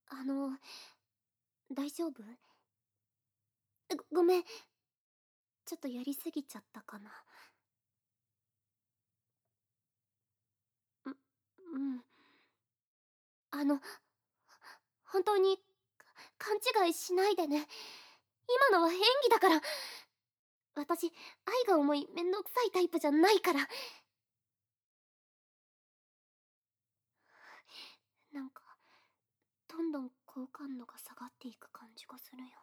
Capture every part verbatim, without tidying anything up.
あの、大丈夫？ご、ごめん。ちょっとやりすぎちゃったかな。う、うん。あの、本当に、勘違いしないでね。今のは演技だから。私、愛が重いめんどくさいタイプじゃないから。なんか、どんどん好感度が下がっていく感じがするよ。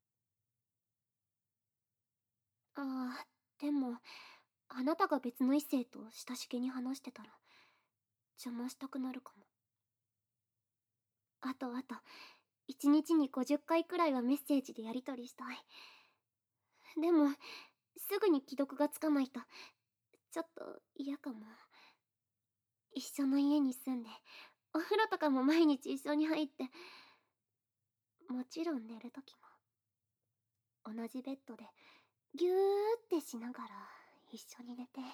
ああ、でも、あなたが別の異性と親しげに話してたら、邪魔したくなるかも。あとあと、一日にごじゅっかいくらいはメッセージでやり取りしたい。でも、すぐに既読がつかないと、ちょっと嫌かも。一緒の家に住んで、お風呂とかも毎日一緒に入って、もちろん寝るときも、同じベッドで、ぎゅーってしながら、一緒に寝て。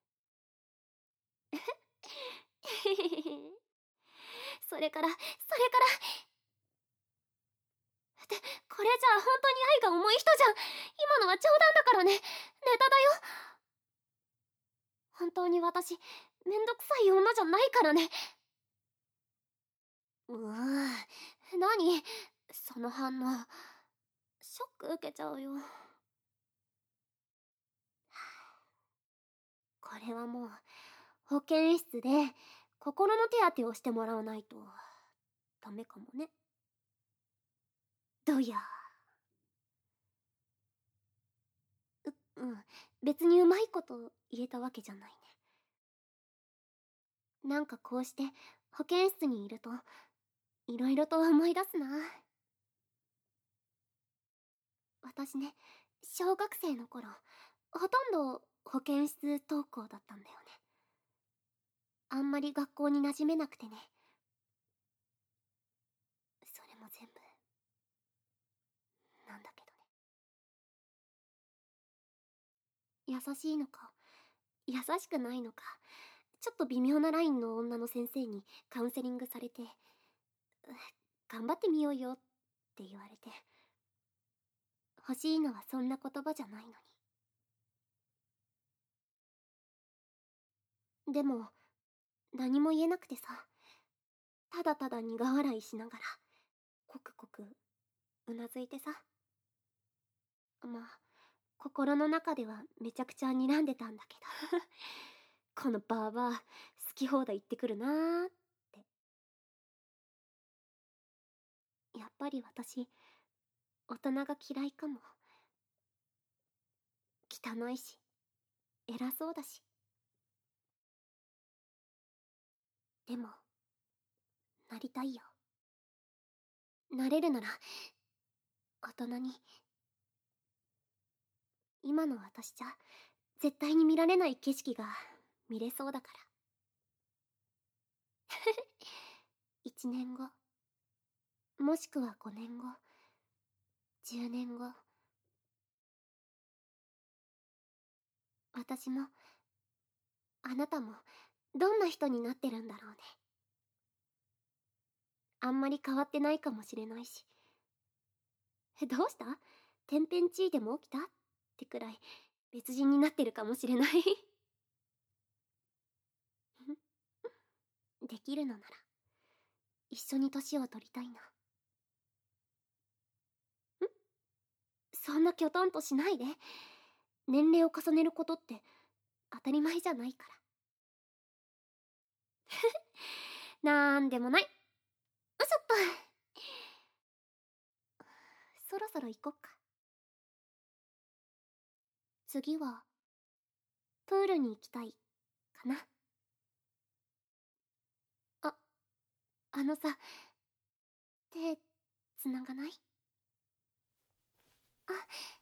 それから、それから、って、これじゃあ本当に愛が重い人じゃん。今のは冗談だからね。ネタだよ。本当に私、めんどくさい女じゃないからね。うーん、何その反応。ショック受けちゃうよ。これはもう、保健室で、心の手当てをしてもらわないと、ダメかもね。どや。う、うん。別にうまいこと言えたわけじゃないね。なんかこうして、保健室にいると、いろいろと思い出すな。私ね、小学生の頃、ほとんど保健室登校だったんだよね。あんまり学校に馴染めなくてね。それも全部、なんだけどね。優しいのか、優しくないのか、ちょっと微妙なラインの女の先生にカウンセリングされて、頑張ってみようよって言われて。欲しいのはそんな言葉じゃないのに。でも、何も言えなくてさ、ただただ苦笑いしながら、コクコク、うなずいてさ。まあ、心の中ではめちゃくちゃ睨んでたんだけど。このバーバー、好き放題言ってくるなーって。やっぱり私、大人が嫌いかも。汚いし、偉そうだし。でも、なりたいよ。なれるなら、大人に。今の私じゃ、絶対に見られない景色が見れそうだから。一年後、もしくは五年後、十年後、私も、あなたも、どんな人になってるんだろうね。あんまり変わってないかもしれないし。どうした？天変地異でも起きたってくらい、別人になってるかもしれない。できるのなら、一緒に年を取りたいな。ん？そんなきょとんとしないで。年齢を重ねることって当たり前じゃないから。なんでもない。うそっと。そろそろ行こっか。次は、プールに行きたい、かな。あ、あのさ、手、つながない？あ、